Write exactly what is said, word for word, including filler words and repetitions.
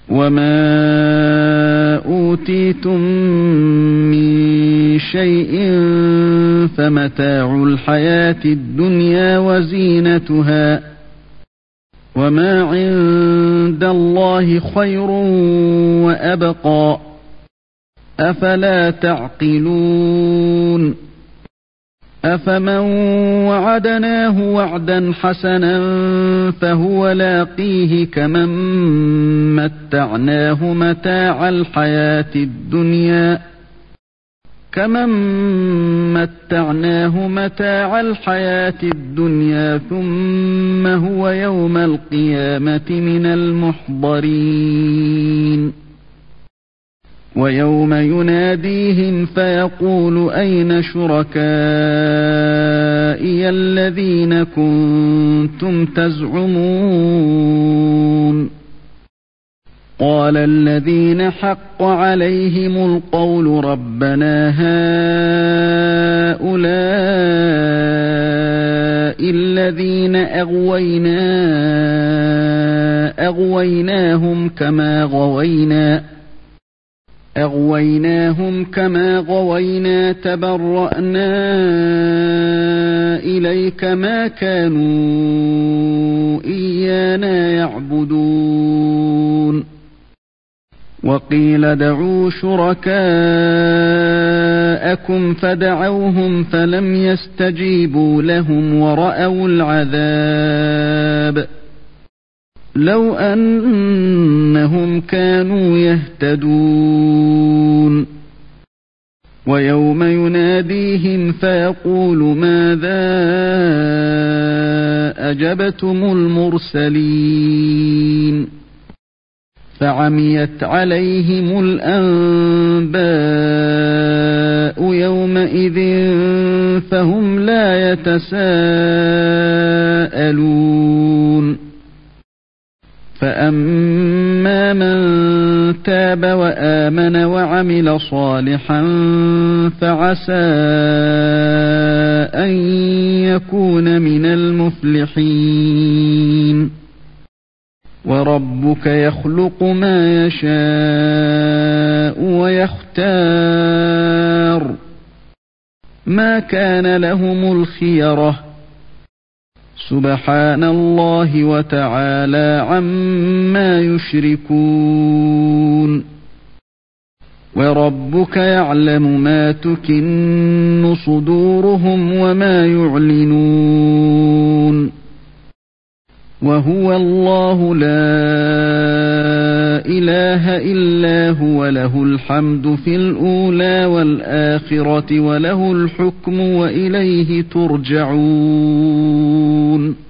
وما أوتيتم من شيء فمتاع الحياة الدنيا وزينتها وما عند الله خير وأبقى أفلا تعقلون أفمن وعدناه وعدا حسنا فهو لاقيه كمن متعناه متاع الحياة الدنيا كمن متعناه متاع الحياة الدنيا ثم هو يوم القيامة من المحضرين ويوم يناديهم فيقول أين شركائي الذين كنتم تزعمون قال الذين حق عليهم القول ربنا هؤلاء الذين أغوينا أغويناهم كما غوينا أغويناهم كما غوينا تبرأنا إليك ما كانوا إيانا يعبدون وقيل دعوا شركاءكم فدعوهم فلم يستجيبوا لهم ورأوا العذاب لو أنهم كانوا يهتدون ويوم يناديهم فيقول ماذا أجبتم المرسلين فعميت عليهم الأنباء يومئذ فهم لا يتساءلون فأما من تاب وآمن وعمل صالحا فعسى أن يكون من المفلحين وربك يخلق ما يشاء ويختار ما كان لهم الخيرة سبحان الله وتعالى عما يشركون وربك يعلم ما تكن صدورهم وما يعلنون وهو الله لا إله إلا هو له الحمد في الأولى والآخرة وله الحكم وإليه ترجعون.